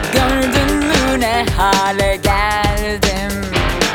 Bak gördün mü ne hale geldim.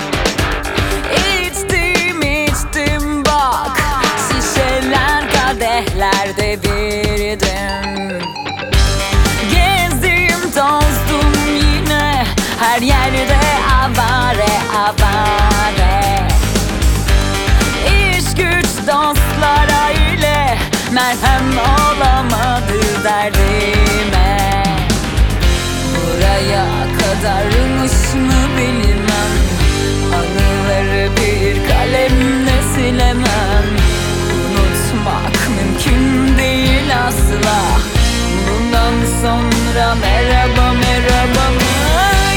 İçtim bak, şişeler kadehler devirdim. Gezdim tozdum yine, her yerde avare avare. İş güç dostlar aile, merhem olamadı derdime. Buraya kadarmış mı bilmem, anıları bir kalemle silemem. Unutmak mümkün değil asla, bundan sonra merhaba merhaba mı?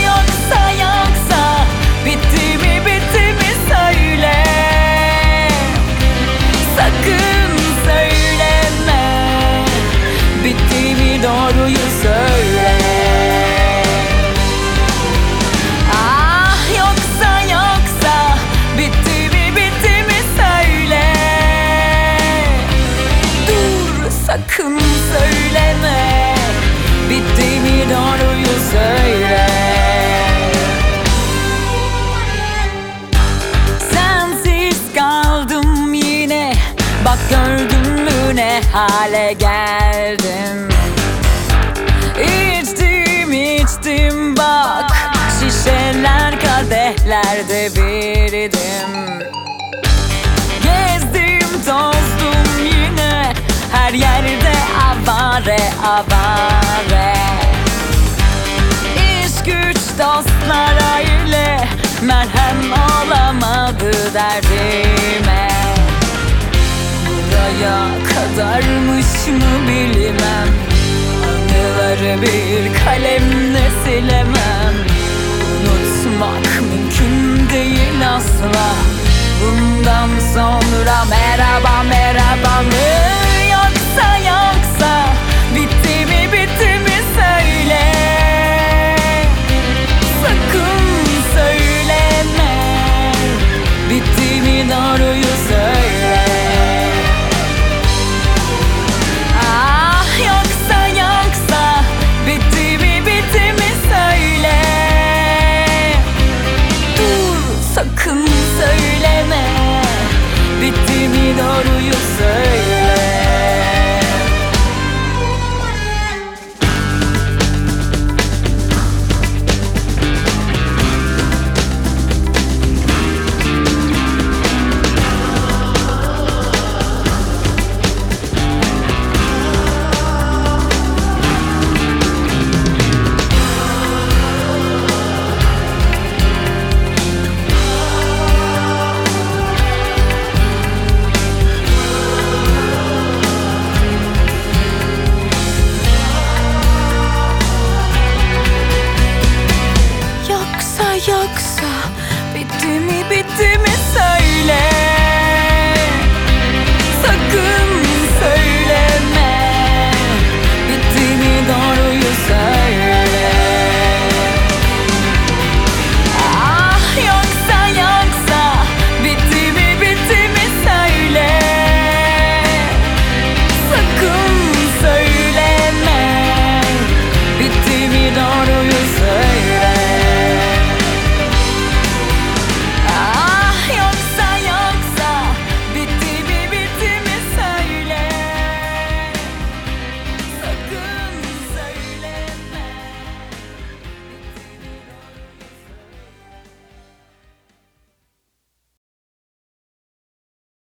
Yoksa bitti mi söyle. Sakın söyleme, bitti mi doğruyu söyle. Ah yoksa bitti mi söyle. Dur sakın söyleme, bitti mi doğruyu söyle. Sensiz kaldım yine, bak gördün mü ne hale geldim. İçtim bak, şişeler kadehler devirdim. Gezdim tozdum yine, her yerde avare avare. İş güç dostlar aile, merhem olamadı derdime. Buraya kadarmış mı bilmem, anıları bir kalemle silemem. Unutmak mümkün değil asla, bundan sonra merhaba merhaba